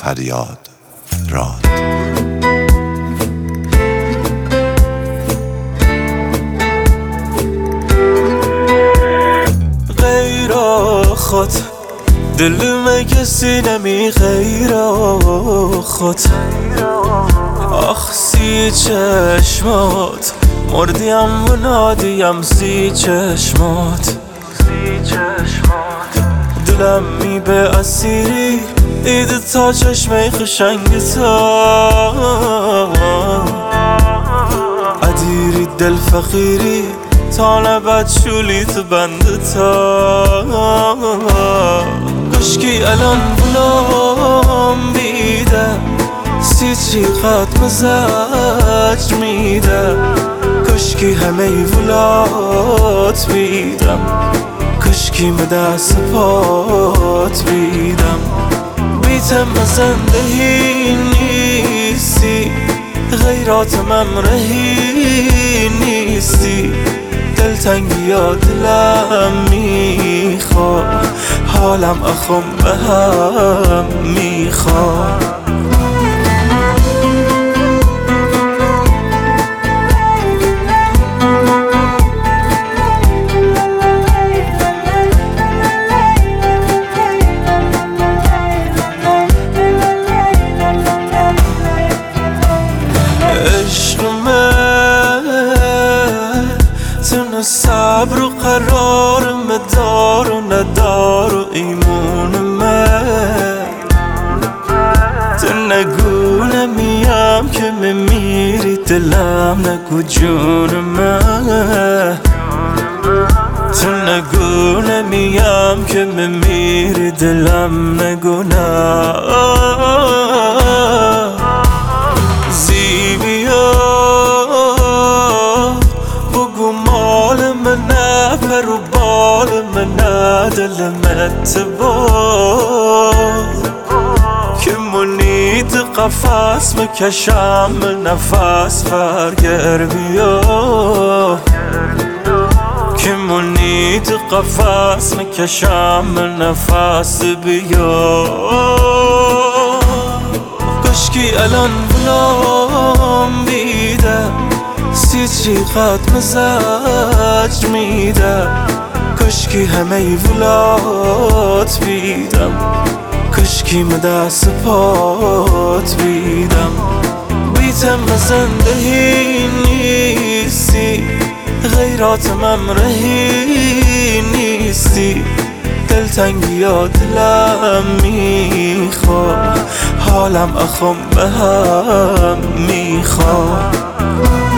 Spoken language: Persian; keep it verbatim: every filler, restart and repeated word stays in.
فریاد راند. غیر خود دل مگسی نمی غیر خود آخ سی چشمات مردیم و نادیم سی چشمات دلم می به اسیری دیده تا چشمه خشنگ تا ادیری دل فقیری تا نبد شولی تو بند تا کشکی الان بلام بیده سی چیقات مزاج میده کشکی همه ولات بیدم کشکی مدست پات بیدم بیتم زندگی نیستی غیرات ممرهی نیستی دلتنگی یا دلم میخواد حالم اخم به هم میخواد صبر و قرار مدار و ندار و ایمون من تو نگو نمیم که میمیری دلم نگو جون من تو نگو نمیم که میمیری دلم نگو نه زیبیا بگو مال منه پر و بال منه دل متبار که منید قفص مکشم نفس برگر بیا که منید قفص مکشم نفس بیا کشکی الان بلام بیده سی چیقات مزاج میده کشکی همه ولات بیدم کشکی مدست پات بیدم بیتم زندگی نیستی غیرات ممرهی نیستی دلتنگی یا دلم میخواد حالم اخم به هم میخواد